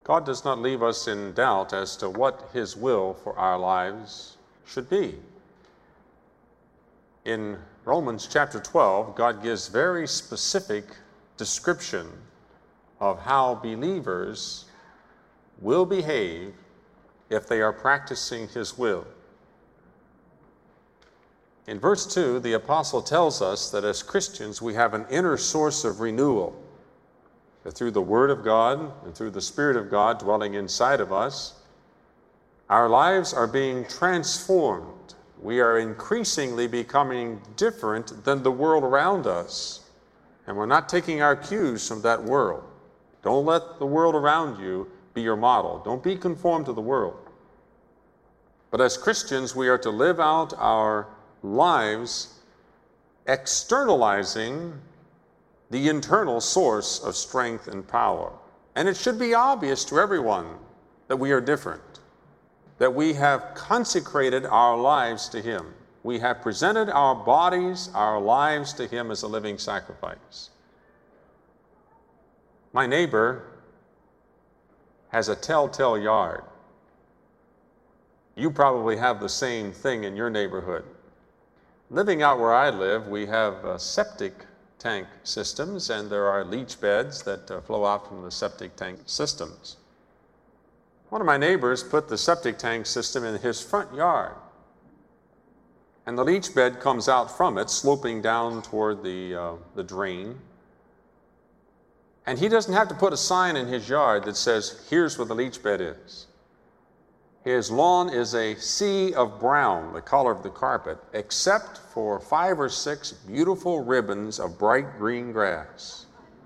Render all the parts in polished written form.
God does not leave us in doubt as to what His will for our lives should be. In Romans chapter 12, God gives very specific description of how believers will behave if they are practicing His will. In verse 2, the apostle tells us that as Christians we have an inner source of renewal, that through the Word of God and through the Spirit of God dwelling inside of us, our lives are being transformed. We are increasingly becoming different than the world around us, and we're not taking our cues from that world. Don't let the world around you be your model. Don't be conformed to the world. But as Christians, we are to live out our lives externalizing the internal source of strength and power. And it should be obvious to everyone that we are different, that we have consecrated our lives to Him. We have presented our bodies, our lives to Him as a living sacrifice. My neighbor has a telltale yard. You probably have the same thing in your neighborhood. Living out where I live, we have septic tank systems, and there are leach beds that flow out from the septic tank systems. One of my neighbors put the septic tank system in his front yard, and the leach bed comes out from it, sloping down toward the drain. And he doesn't have to put a sign in his yard that says, "Here's where the leach bed is." His lawn is a sea of brown, the color of the carpet, except for 5 or 6 beautiful ribbons of bright green grass.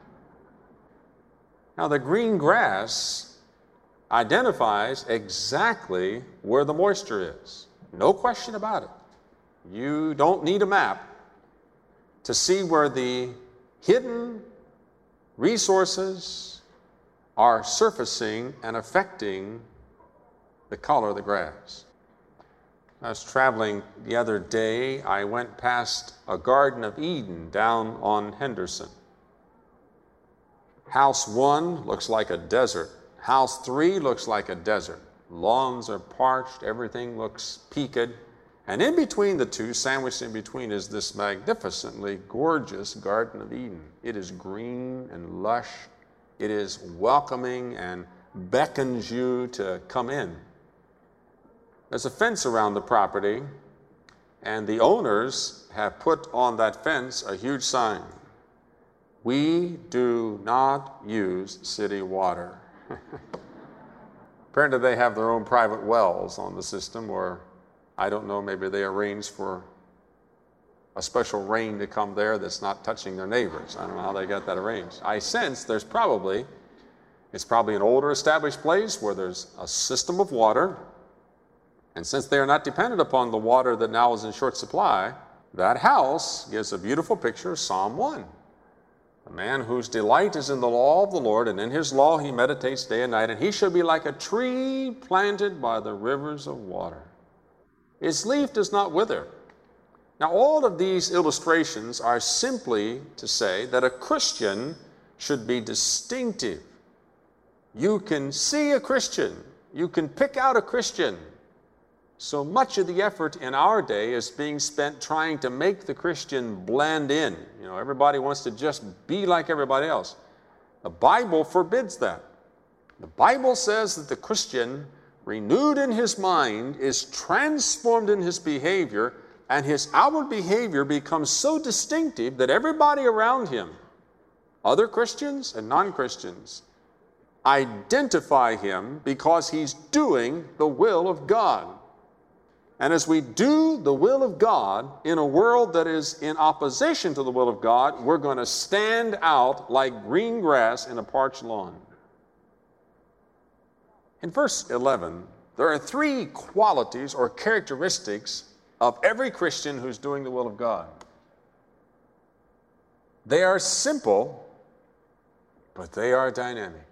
Now, the green grass identifies exactly where the moisture is. No question about it. You don't need a map to see where the hidden resources are surfacing and affecting the color of the grass. I was traveling the other day. I went past a Garden of Eden down on Henderson. House 1 looks like a desert. House 3 looks like a desert. Lawns are parched, everything looks peaked. And in between the two, sandwiched in between, is this magnificently gorgeous Garden of Eden. It is green and lush. It is welcoming and beckons you to come in. There's a fence around the property, and the owners have put on that fence a huge sign. "We do not use city water." Apparently they have their own private wells on the system, or I don't know, maybe they arrange for a special rain to come there that's not touching their neighbors. I don't know how they got that arranged. I sense it's probably an older established place where there's a system of water. And since they are not dependent upon the water that now is in short supply, that house gives a beautiful picture of Psalm 1. A man whose delight is in the law of the Lord, and in His law he meditates day and night, and he shall be like a tree planted by the rivers of water. Its leaf does not wither. Now, all of these illustrations are simply to say that a Christian should be distinctive. You can see a Christian. You can pick out a Christian. So much of the effort in our day is being spent trying to make the Christian blend in. You know, everybody wants to just be like everybody else. The Bible forbids that. The Bible says that the Christian, renewed in his mind, is transformed in his behavior, and his outward behavior becomes so distinctive that everybody around him, other Christians and non-Christians, identify him because he's doing the will of God. And as we do the will of God in a world that is in opposition to the will of God, we're going to stand out like green grass in a parched lawn. In verse 11, there are 3 qualities or characteristics of every Christian who's doing the will of God. They are simple, but they are dynamic.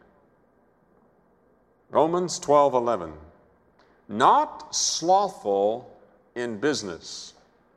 Romans 12:11. Not slothful in business,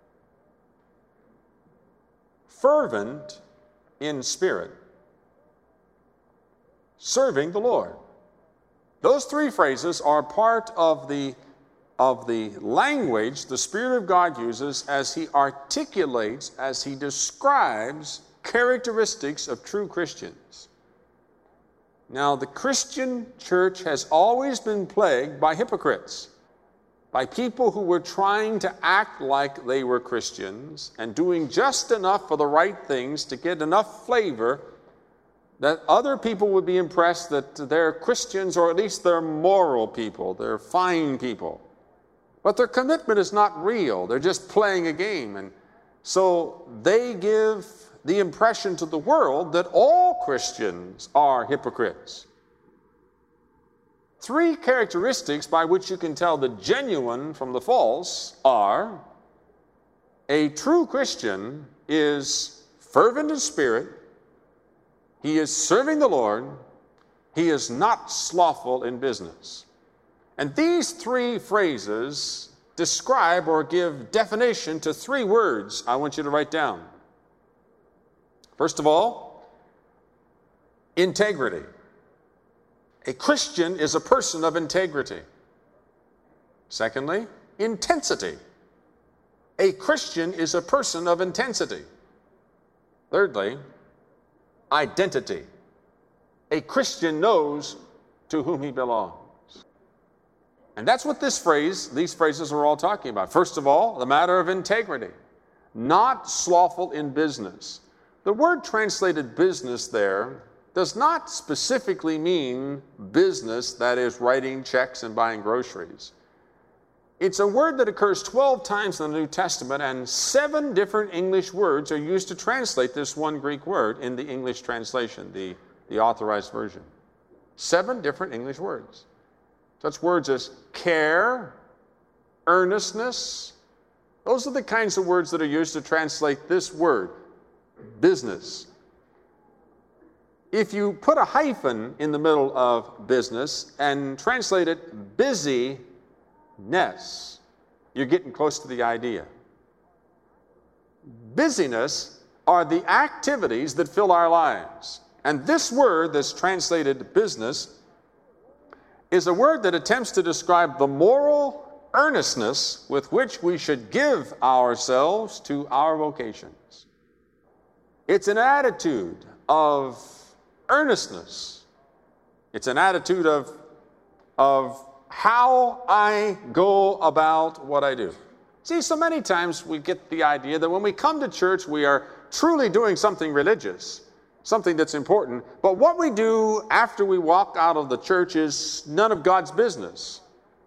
fervent in spirit, serving the Lord. Those three phrases are part of the language the Spirit of God uses as He articulates, as He describes characteristics of true Christians. Now, the Christian church has always been plagued by hypocrites, by people who were trying to act like they were Christians and doing just enough for the right things to get enough flavor that other people would be impressed that they're Christians, or at least they're moral people, they're fine people. But their commitment is not real. They're just playing a game. And so they give the impression to the world that all Christians are hypocrites. Three characteristics by which you can tell the genuine from the false are: a true Christian is fervent in spirit, he is serving the Lord, he is not slothful in business. And these three phrases describe or give definition to three words I want you to write down. First of all, integrity. A Christian is a person of integrity. Secondly, intensity. A Christian is a person of intensity. Thirdly, identity. A Christian knows to whom he belongs. And that's what these phrases are all talking about. First of all, the matter of integrity. Not slothful in business. The word translated business there does not specifically mean business, that is, writing checks and buying groceries. It's a word that occurs 12 times in the New Testament, and 7 different English words are used to translate this one Greek word in the English translation, the authorized version. 7 different English words. Such words as care, earnestness. Those are the kinds of words that are used to translate this word, business. If you put a hyphen in the middle of business and translate it busyness, you're getting close to the idea. Busyness are the activities that fill our lives. And this word that's translated business is a word that attempts to describe the moral earnestness with which we should give ourselves to our vocations. It's an attitude of earnestness. It's an attitude of how I go about what I do. See, so many times we get the idea that when we come to church, we are truly doing something religious, something that's important, but what we do after we walk out of the church is none of God's business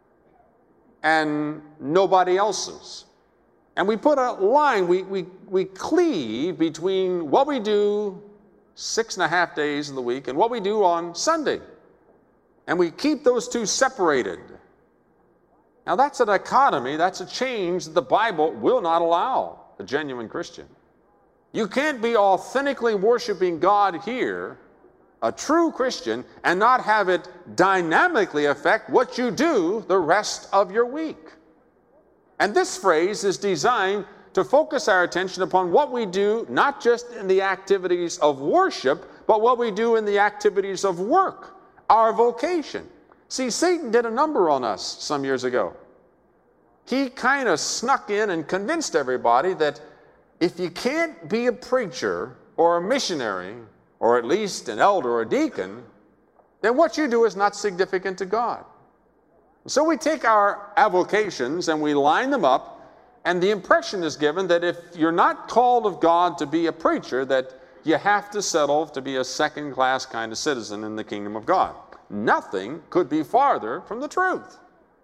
and nobody else's. And we put a line, we cleave between what we do 6.5 days of the week and what we do on Sunday. And we keep those two separated. Now that's a dichotomy, that's a change that the Bible will not allow a genuine Christian. You can't be authentically worshiping God here, a true Christian, and not have it dynamically affect what you do the rest of your week. And this phrase is designed to focus our attention upon what we do, not just in the activities of worship, but what we do in the activities of work, our vocation. See, Satan did a number on us some years ago. He kind of snuck in and convinced everybody that if you can't be a preacher or a missionary, or at least an elder or a deacon, then what you do is not significant to God. So we take our avocations and we line them up, and the impression is given that if you're not called of God to be a preacher, that you have to settle to be a second-class kind of citizen in the kingdom of God. Nothing could be farther from the truth.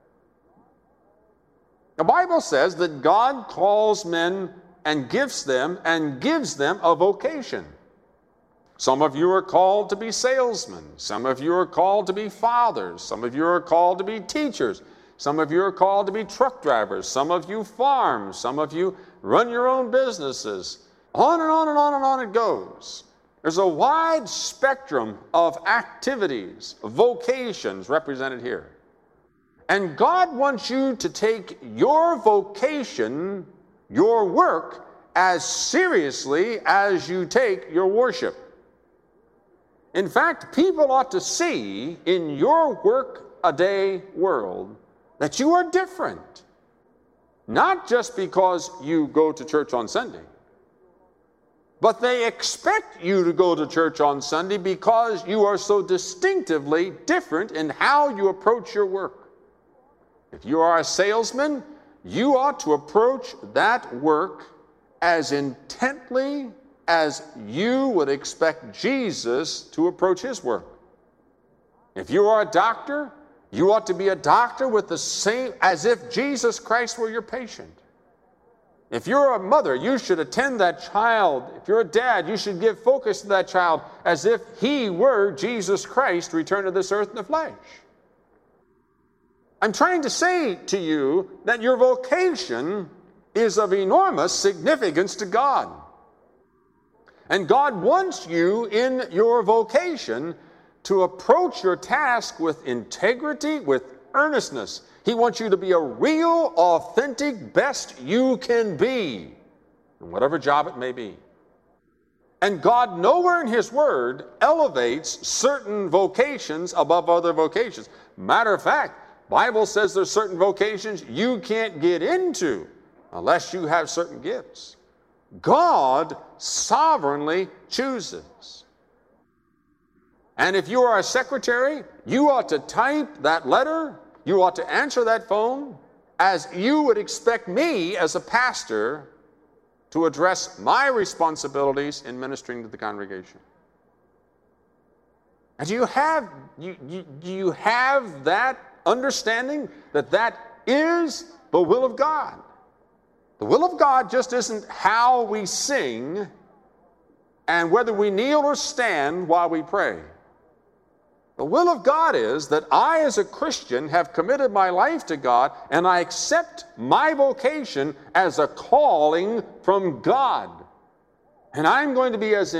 The Bible says that God calls men and gives them a vocation. Some of you are called to be salesmen. Some of you are called to be fathers. Some of you are called to be teachers. Some of you are called to be truck drivers. Some of you farm. Some of you run your own businesses. On and on and on and on it goes. There's a wide spectrum of activities, vocations represented here. And God wants you to take your vocation, your work, as seriously as you take your worship. In fact, people ought to see in your work-a-day world that you are different. Not just because you go to church on Sunday, but they expect you to go to church on Sunday because you are so distinctively different in how you approach your work. If you are a salesman, you ought to approach that work as intently as you would expect Jesus to approach his work. If you are a doctor, you ought to be a doctor with the same, as if Jesus Christ were your patient. If you're a mother, you should attend that child. If you're a dad, you should give focus to that child as if he were Jesus Christ returned to this earth in the flesh. I'm trying to say to you that your vocation is of enormous significance to God. And God wants you in your vocation to approach your task with integrity, with earnestness. He wants you to be a real, authentic, best you can be, in whatever job it may be. And God nowhere in his word elevates certain vocations above other vocations. Matter of fact, Bible says there's certain vocations you can't get into unless you have certain gifts. God sovereignly chooses. And if you are a secretary, you ought to type that letter, you ought to answer that phone as you would expect me as a pastor to address my responsibilities in ministering to the congregation. And do you have that understanding that that is the will of God? The will of God just isn't how we sing and whether we kneel or stand while we pray. The will of God is that I, as a Christian, have committed my life to God, and I accept my vocation as a calling from God. And I'm going to be as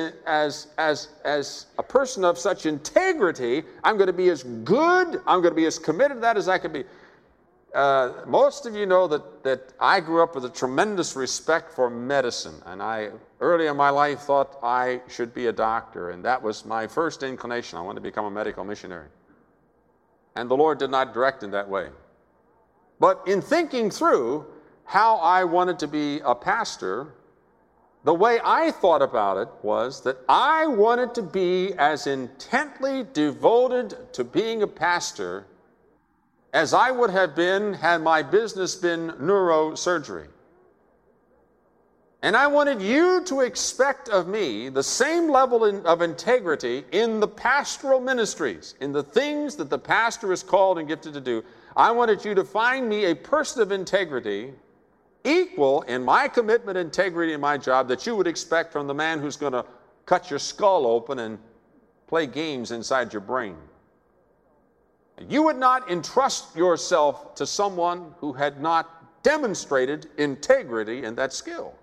a person of such integrity, I'm going to be as good, I'm going to be as committed to that as I can be. Most of you know that I grew up with a tremendous respect for medicine, and I early in my life thought I should be a doctor, and that was my first inclination. I wanted to become a medical missionary. And the Lord did not direct in that way. But in thinking through how I wanted to be a pastor, the way I thought about it was that I wanted to be as intently devoted to being a pastor as I would have been had my business been neurosurgery. And I wanted you to expect of me the same level of integrity in the pastoral ministries, in the things that the pastor is called and gifted to do. I wanted you to find me a person of integrity, equal in my commitment and integrity in my job, that you would expect from the man who's going to cut your skull open and play games inside your brain. You would not entrust yourself to someone who had not demonstrated integrity in that skill.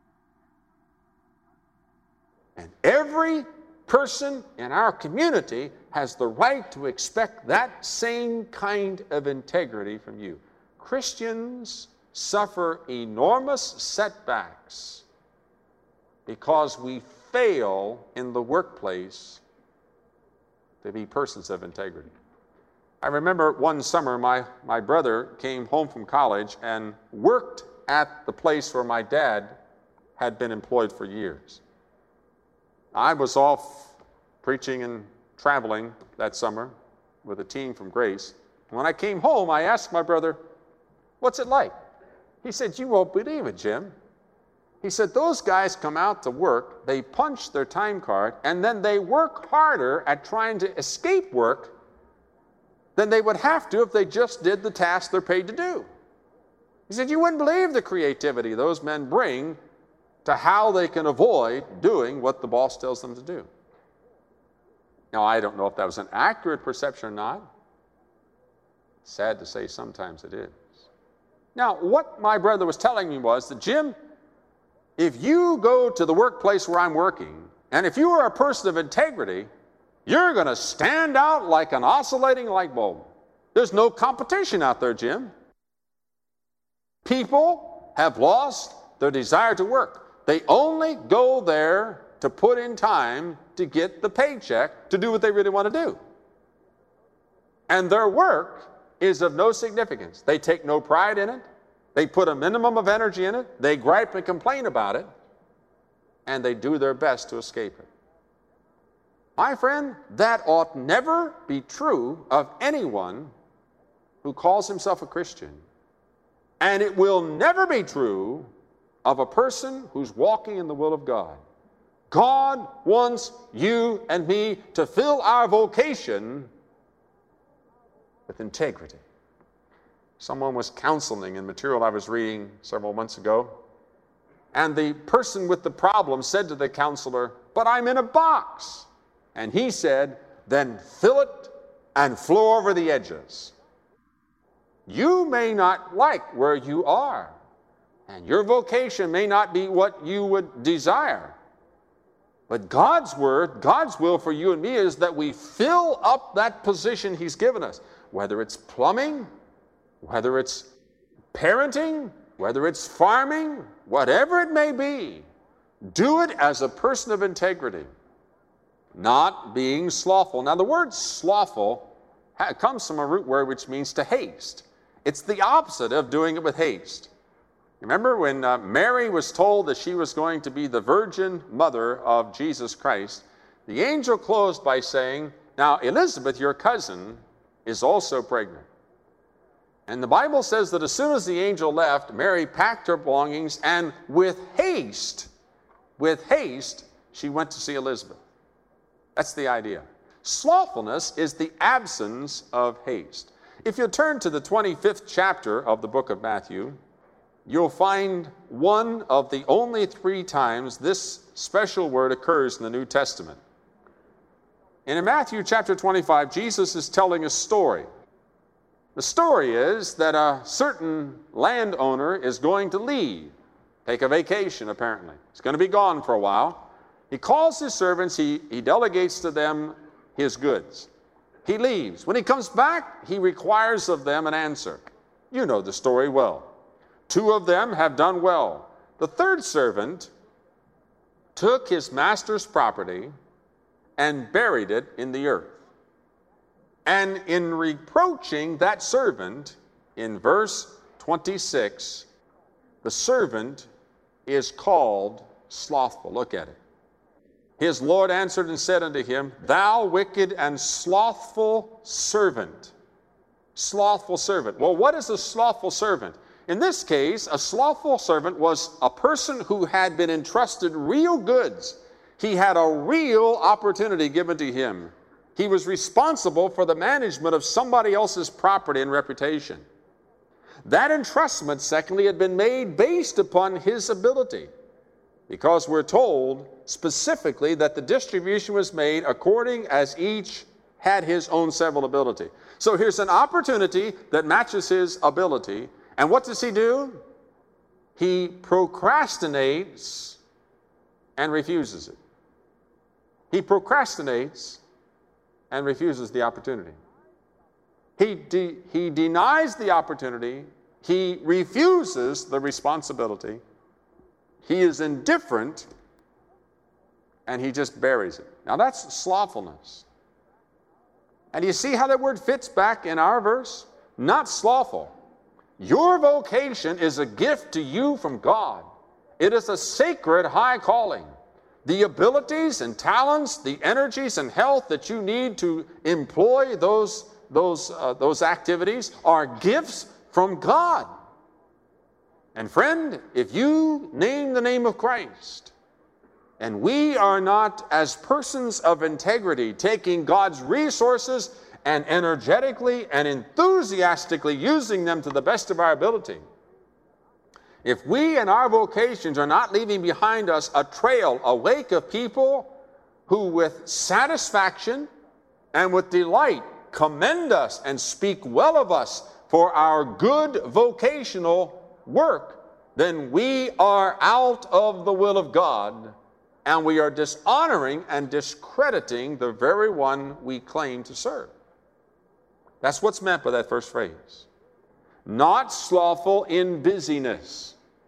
And every person in our community has the right to expect that same kind of integrity from you. Christians suffer enormous setbacks because we fail in the workplace to be persons of integrity. I remember one summer my brother came home from college and worked at the place where my dad had been employed for years. I was off preaching and traveling that summer with a team from Grace. When I came home, I asked my brother, "What's it like?" He said, "You won't believe it, Jim." He said, "Those guys come out to work, they punch their time card, and then they work harder at trying to escape work than they would have to if they just did the task they're paid to do." He said, "You wouldn't believe the creativity those men bring to how they can avoid doing what the boss tells them to do." Now, I don't know if that was an accurate perception or not. Sad to say, sometimes it is. Now, what my brother was telling me was that, Jim, if you go to the workplace where I'm working, and if you are a person of integrity, you're going to stand out like an oscillating light bulb. There's no competition out there, Jim. People have lost their desire to work. They only go there to put in time to get the paycheck to do what they really want to do. And their work is of no significance. They take no pride in it. They put a minimum of energy in it. They gripe and complain about it. And they do their best to escape it. My friend, that ought never be true of anyone who calls himself a Christian. And it will never be true of a person who's walking in the will of God. God wants you and me to fill our vocation with integrity. Someone was counseling in material I was reading several months ago, and the person with the problem said to the counselor, "But I'm in a box." And he said, "Then fill it and flow over the edges." You may not like where you are, and your vocation may not be what you would desire. But God's word, God's will for you and me is that we fill up that position He's given us, whether it's plumbing, whether it's parenting, whether it's farming, whatever it may be. Do it as a person of integrity, not being slothful. Now, the word slothful comes from a root word which means to haste. It's the opposite of doing it with haste. Remember when Mary was told that she was going to be the virgin mother of Jesus Christ, the angel closed by saying, "Now Elizabeth, your cousin, is also pregnant." And the Bible says that as soon as the angel left, Mary packed her belongings and with haste, she went to see Elizabeth. That's the idea. Slothfulness is the absence of haste. If you turn to the 25th chapter of the book of Matthew, you'll find one of the only 3 times this special word occurs in the New Testament. And in Matthew chapter 25, Jesus is telling a story. The story is that a certain landowner is going to leave, take a vacation apparently. He's going to be gone for a while. He calls his servants, he delegates to them his goods. He leaves. When he comes back, he requires of them an answer. You know the story well. 2 of them have done well. The 3rd servant took his master's property and buried it in the earth. And in reproaching that servant, in verse 26, the servant is called slothful. Look at it. His Lord answered and said unto him, "Thou wicked and slothful servant." Slothful servant. Well, what is a slothful servant? In this case, a slothful servant was a person who had been entrusted real goods. He had a real opportunity given to him. He was responsible for the management of somebody else's property and reputation. That entrustment, secondly, had been made based upon his ability, because we're told specifically that the distribution was made according as each had his own several ability. So here's an opportunity that matches his ability. And what does he do? He procrastinates and refuses it. He procrastinates and refuses the opportunity. He denies the opportunity. He refuses the responsibility. He is indifferent, and he just buries it. Now that's slothfulness. And you see how that word fits back in our verse? Not slothful. Your vocation is a gift to you from God. It is a sacred high calling. The abilities and talents, the energies and health that you need to employ those activities are gifts from God. And friend, if you name the name of Christ, and we are not, as persons of integrity, taking God's resources and energetically and enthusiastically using them to the best of our ability, if we in our vocations are not leaving behind us a trail, a wake of people who with satisfaction and with delight commend us and speak well of us for our good vocational work, then we are out of the will of God, and we are dishonoring and discrediting the very one we claim to serve. That's what's meant by that first phrase. Not slothful in busyness.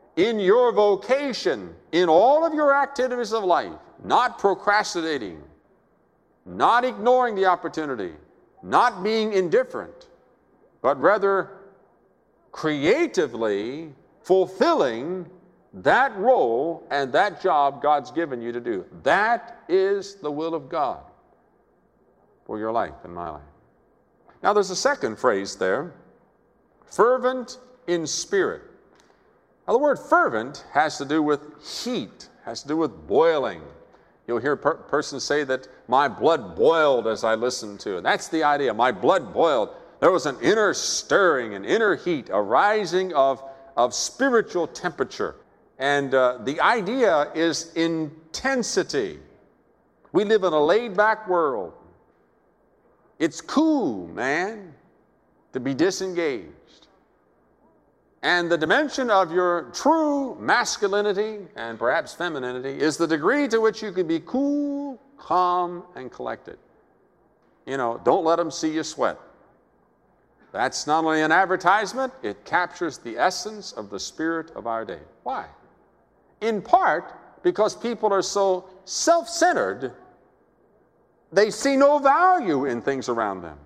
in your vocation, in all of your activities of life, not procrastinating, not ignoring the opportunity, not being indifferent, but rather creatively fulfilling that role and that job God's given you to do. That is the will of God for your life and my life. Now there's a second phrase there, fervent in spirit. Now the word fervent has to do with heat, has to do with boiling. You'll hear a person say that my blood boiled as I listened to it. That's the idea, my blood boiled. There was an inner stirring, an inner heat, a rising of spiritual temperature. And the idea is intensity. We live in a laid-back world. It's cool, man, to be disengaged. And the dimension of your true masculinity and perhaps femininity is the degree to which you can be cool, calm, and collected. You know, don't let them see you sweat. That's not only an advertisement, it captures the essence of the spirit of our day. Why? In part because people are so self-centered, they see no value in things around them.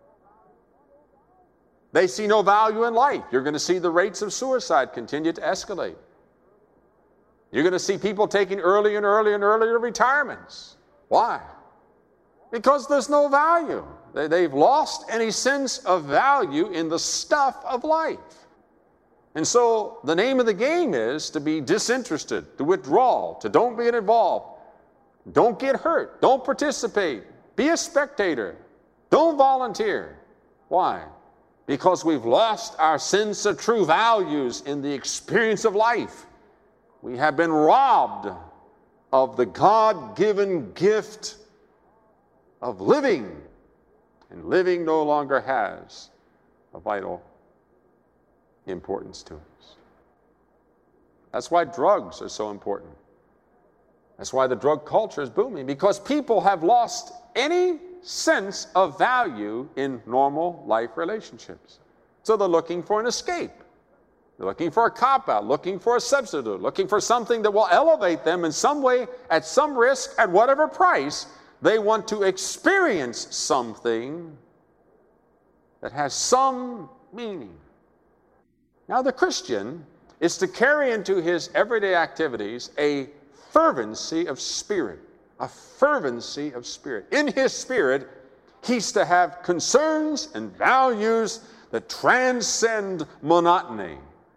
They see no value in life. You're going to see the rates of suicide continue to escalate. You're going to see people taking earlier and earlier retirements. Why? Because there's no value. They've lost any sense of value in the stuff of life. And so the name of the game is to be disinterested, to withdraw, to don't get involved. Don't get hurt. Don't participate. Be a spectator. Don't volunteer. Why? Because we've lost our sense of true values in the experience of life. We have been robbed of the God-given gift of living, and living no longer has a vital importance to us. That's why drugs are so important. That's why the drug culture is booming, because people have lost any sense of value in normal life relationships. So they're looking for an escape. They're looking for a cop-out, looking for a substitute, looking for something that will elevate them in some way, at some risk, at whatever price. They want to experience something that has some meaning. Now the Christian is to carry into his everyday activities a fervency of spirit. A fervency of spirit. In his spirit, he's to have concerns and values that transcend monotony.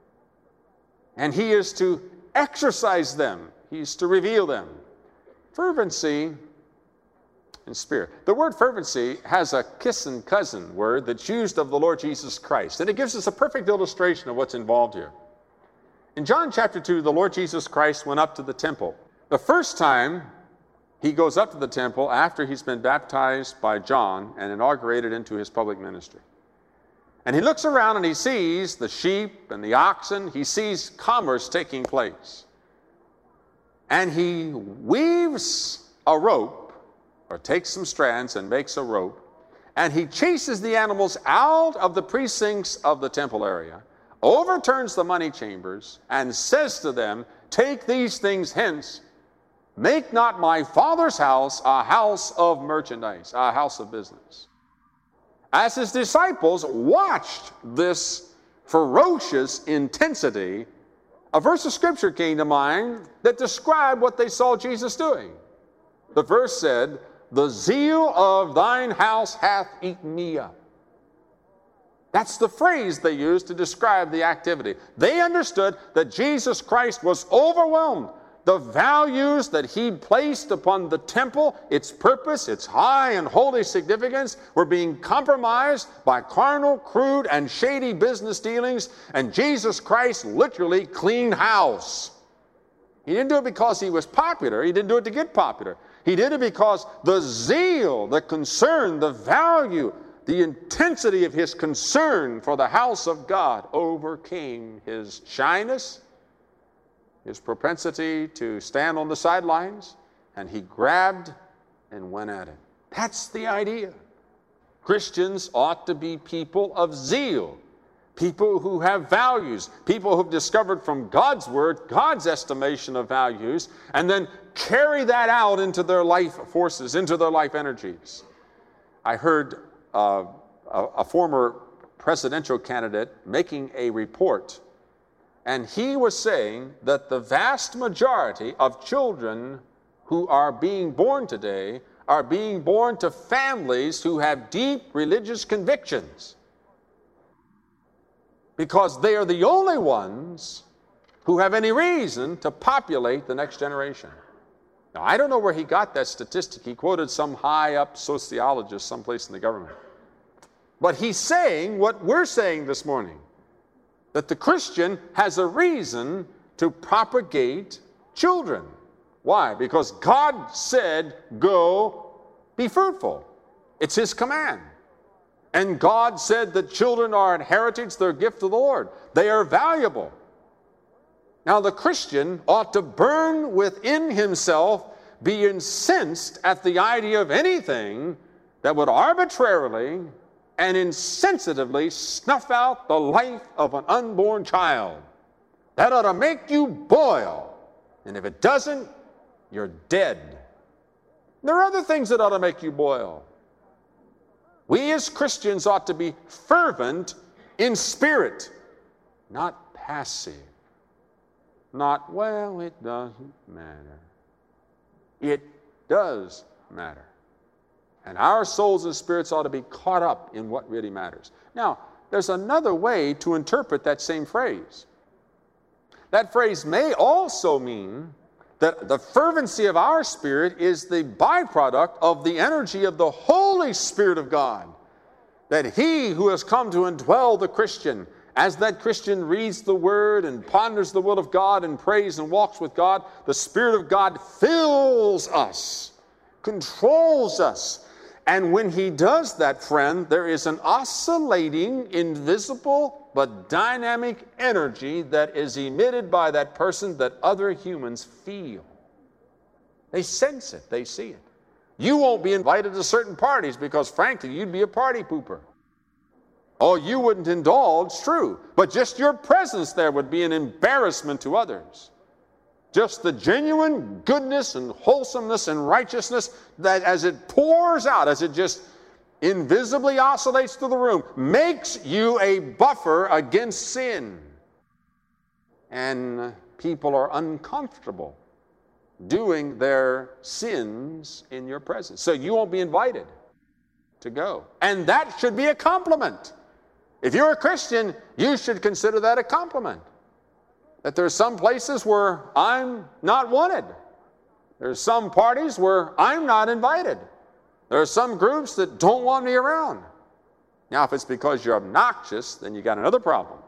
And he is to exercise them. He's to reveal them. Fervency and spirit. The word fervency has a kissing cousin word that's used of the Lord Jesus Christ. And it gives us a perfect illustration of what's involved here. In John chapter 2, the Lord Jesus Christ went up to the temple. The first time he goes up to the temple after he's been baptized by John and inaugurated into his public ministry. And he looks around and he sees the sheep and the oxen. He sees commerce taking place. And he weaves a rope, or takes some strands and makes a rope, and he chases the animals out of the precincts of the temple area, overturns the money chambers, and says to them, "Take these things hence. Make not my Father's house a house of merchandise," a house of business. As his disciples watched this ferocious intensity, a verse of Scripture came to mind that described what they saw Jesus doing. The verse said, "The zeal of thine house hath eaten me up." That's the phrase they used to describe the activity. They understood that Jesus Christ was overwhelmed. The values that he'd placed upon the temple, its purpose, its high and holy significance, were being compromised by carnal, crude, and shady business dealings, and Jesus Christ literally cleaned house. He didn't do it because he was popular. He didn't do it to get popular. He did it because the zeal, the concern, the value, the intensity of his concern for the house of God overcame his shyness, his propensity to stand on the sidelines, and he grabbed and went at it. That's the idea. Christians ought to be people of zeal. people who have values, people who've discovered from God's word, God's estimation of values, and then carry that out into their life forces, into their life energies. I heard a former presidential candidate making a report, and he was saying that the vast majority of children who are being born today are being born to families who have deep religious convictions, because they are the only ones who have any reason to populate the next generation. Now, I don't know where he got that statistic. He quoted some high-up sociologist someplace in the government. But he's saying what we're saying this morning, that the Christian has a reason to propagate children. Why? Because God said, go, be fruitful. It's his command. And God said that children are an heritage, they're a gift of the Lord. They are valuable. Now, the Christian ought to burn within himself, be incensed at the idea of anything that would arbitrarily and insensitively snuff out the life of an unborn child. That ought to make you boil. And if it doesn't, you're dead. There are other things that ought to make you boil. We as Christians ought to be fervent in spirit, not passive. Not, well, it doesn't matter. It does matter. And our souls and spirits ought to be caught up in what really matters. Now, there's another way to interpret that same phrase. That phrase may also mean that the fervency of our spirit is the byproduct of the energy of the Holy Spirit of God. That he who has come to indwell the Christian, as that Christian reads the Word and ponders the will of God and prays and walks with God, the Spirit of God fills us, controls us. And when he does that, friend, there is an oscillating, invisible, but dynamic energy that is emitted by that person that other humans feel. They sense it. They see it. You won't be invited to certain parties because, frankly, you'd be a party pooper. Oh, you wouldn't indulge, true. But just your presence there would be an embarrassment to others. Just the genuine goodness and wholesomeness and righteousness that as it pours out, as it just invisibly oscillates through the room, makes you a buffer against sin. And people are uncomfortable doing their sins in your presence. So you won't be invited to go. And that should be a compliment. If you're a Christian, you should consider that a compliment. That there's some places where I'm not wanted. There's some parties where I'm not invited. There are some groups that don't want me around. Now, if it's because you're obnoxious, then you got another problem.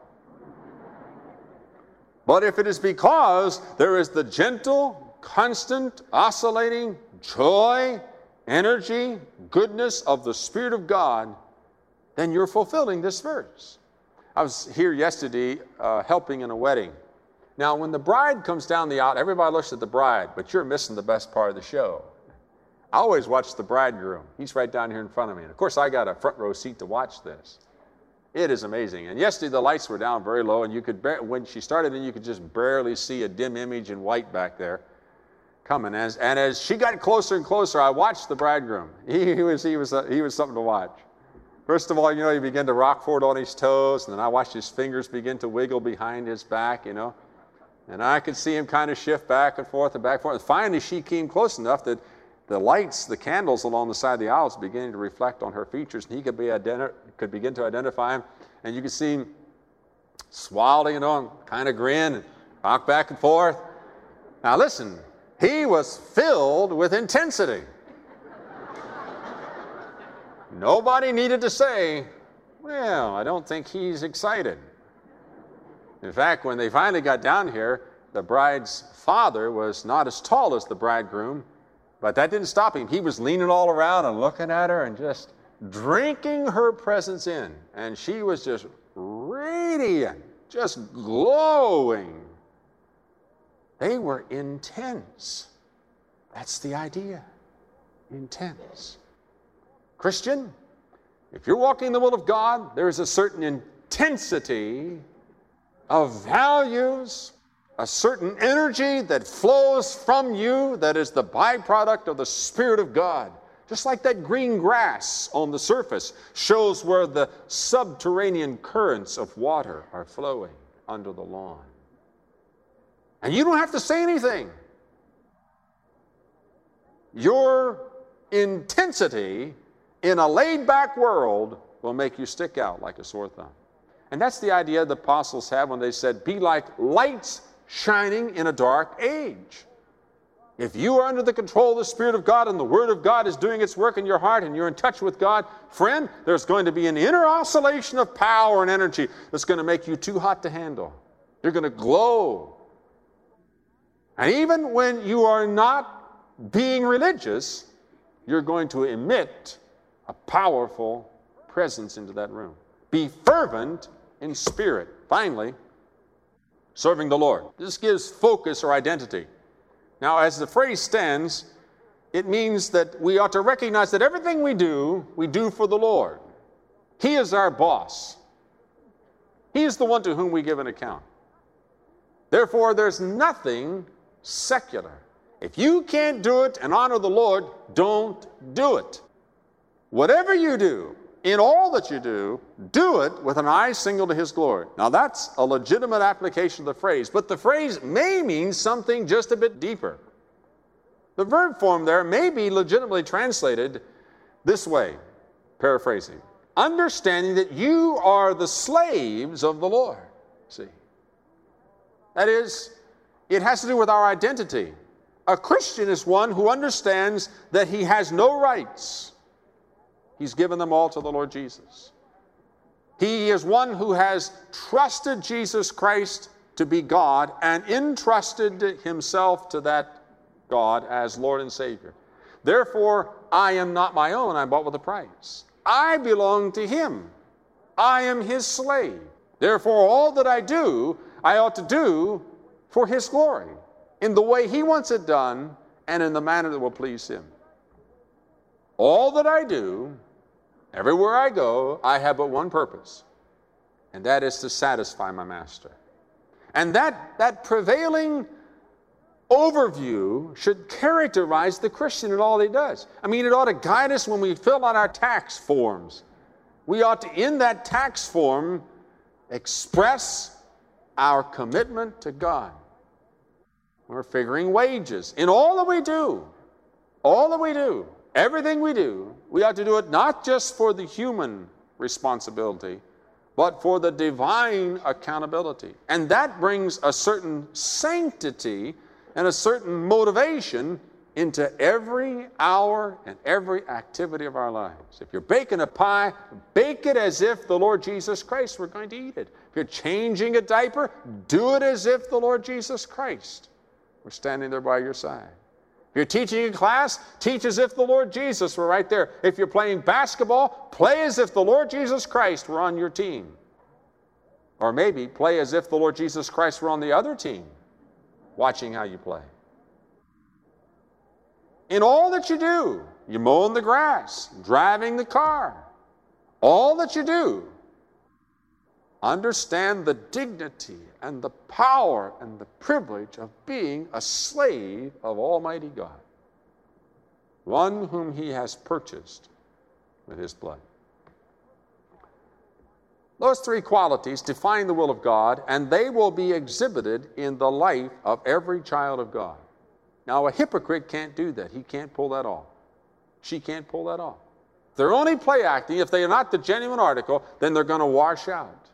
But if it is because there is the gentle, constant, oscillating joy, energy, goodness of the Spirit of God, then you're fulfilling this verse. I was here yesterday helping in a wedding. Now, when the bride comes down the aisle, everybody looks at the bride, but you're missing the best part of the show. I always watch the bridegroom. He's right down here in front of me. And of course, I got a front row seat to watch this. It is amazing. And yesterday, the lights were down very low, and you could when she started in, you could just barely see a dim image in white back there coming. And as she got closer and closer, I watched the bridegroom. He was something to watch. First of all, he began to rock forward on his toes, and then I watched his fingers begin to wiggle behind his back, And I could see him kind of shift back and forth and back and forth. And finally, she came close enough that the lights, the candles along the side of the aisles beginning to reflect on her features, and he could begin to identify him. And you could see him swallowing, kind of grin and rock back and forth. Now listen, he was filled with intensity. Nobody needed to say, well, I don't think he's excited. In fact, when they finally got down here, the bride's father was not as tall as the bridegroom, but that didn't stop him. He was leaning all around and looking at her and just drinking her presence in. And she was just radiant, just glowing. They were intense. That's the idea. Intense. Christian, if you're walking the will of God, there is a certain intensity of values, a certain energy that flows from you that is the byproduct of the Spirit of God. Just like that green grass on the surface shows where the subterranean currents of water are flowing under the lawn. And you don't have to say anything. Your intensity in a laid-back world will make you stick out like a sore thumb. And that's the idea the apostles have when they said, be like lights shining in a dark age. If you are under the control of the Spirit of God and the Word of God is doing its work in your heart and you're in touch with God, friend, there's going to be an inner oscillation of power and energy that's going to make you too hot to handle. You're going to glow. And even when you are not being religious, you're going to emit a powerful presence into that room. Be fervent in spirit. Finally, serving the Lord. This gives focus or identity. Now, as the phrase stands, it means that we ought to recognize that everything we do for the Lord. He is our boss. He is the one to whom we give an account. Therefore, there's nothing secular. If you can't do it and honor the Lord, don't do it. Whatever you do, in all that you do it with an eye single to His glory. Now that's a legitimate application of the phrase, but the phrase may mean something just a bit deeper. The verb form there may be legitimately translated this way, paraphrasing. Understanding that you are the slaves of the Lord. See? That is, it has to do with our identity. A Christian is one who understands that he has no rights. He's given them all to the Lord Jesus. He is one who has trusted Jesus Christ to be God and entrusted himself to that God as Lord and Savior. Therefore, I am not my own. I'm bought with a price. I belong to Him. I am His slave. Therefore, all that I do, I ought to do for His glory, in the way He wants it done and in the manner that will please Him. All that I do, everywhere I go, I have but one purpose, and that is to satisfy my Master. And that prevailing overview should characterize the Christian in all he does. I mean, it ought to guide us when we fill out our tax forms. We ought to, in that tax form, express our commitment to God. We're figuring wages. In all that we do, everything we do, we ought to do it not just for the human responsibility, but for the divine accountability. And that brings a certain sanctity and a certain motivation into every hour and every activity of our lives. If you're baking a pie, bake it as if the Lord Jesus Christ were going to eat it. If you're changing a diaper, do it as if the Lord Jesus Christ were standing there by your side. If you're teaching a class, teach as if the Lord Jesus were right there. If you're playing basketball, play as if the Lord Jesus Christ were on your team. Or maybe play as if the Lord Jesus Christ were on the other team, watching how you play. In all that you do, you're mowing the grass, driving the car, all that you do, understand the dignity and the power and the privilege of being a slave of Almighty God, one whom He has purchased with His blood. Those three qualities define the will of God, and they will be exhibited in the life of every child of God. Now, a hypocrite can't do that. He can't pull that off. She can't pull that off. They're only play acting. If they are not the genuine article, then they're going to wash out.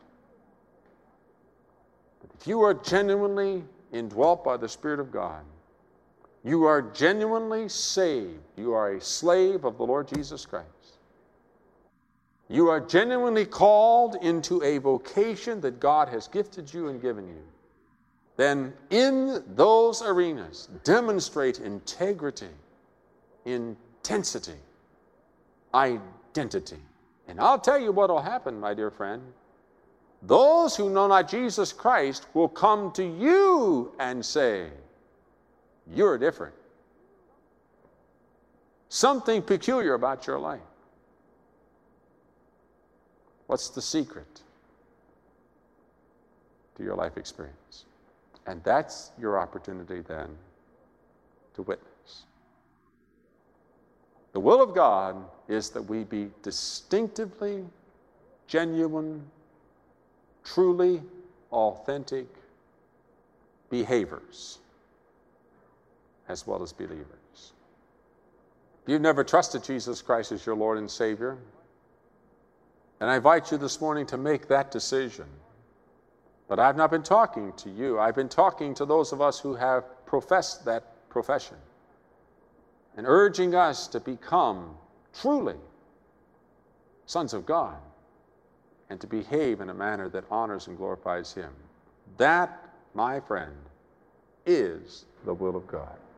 But if you are genuinely indwelt by the Spirit of God, you are genuinely saved. You are a slave of the Lord Jesus Christ. You are genuinely called into a vocation that God has gifted you and given you. Then in those arenas, demonstrate integrity, intensity, identity. And I'll tell you what will happen, my dear friend. Those who know not Jesus Christ will come to you and say, you're different. Something peculiar about your life. What's the secret? to your life experience. And that's your opportunity then to witness. The will of God is that we be distinctively genuine, truly authentic behaviors as well as believers. If you've never trusted Jesus Christ as your Lord and Savior, and I invite you this morning to make that decision. But I've not been talking to you. I've been talking to those of us who have professed that profession and urging us to become truly sons of God and to behave in a manner that honors and glorifies Him. That, my friend, is the will of God.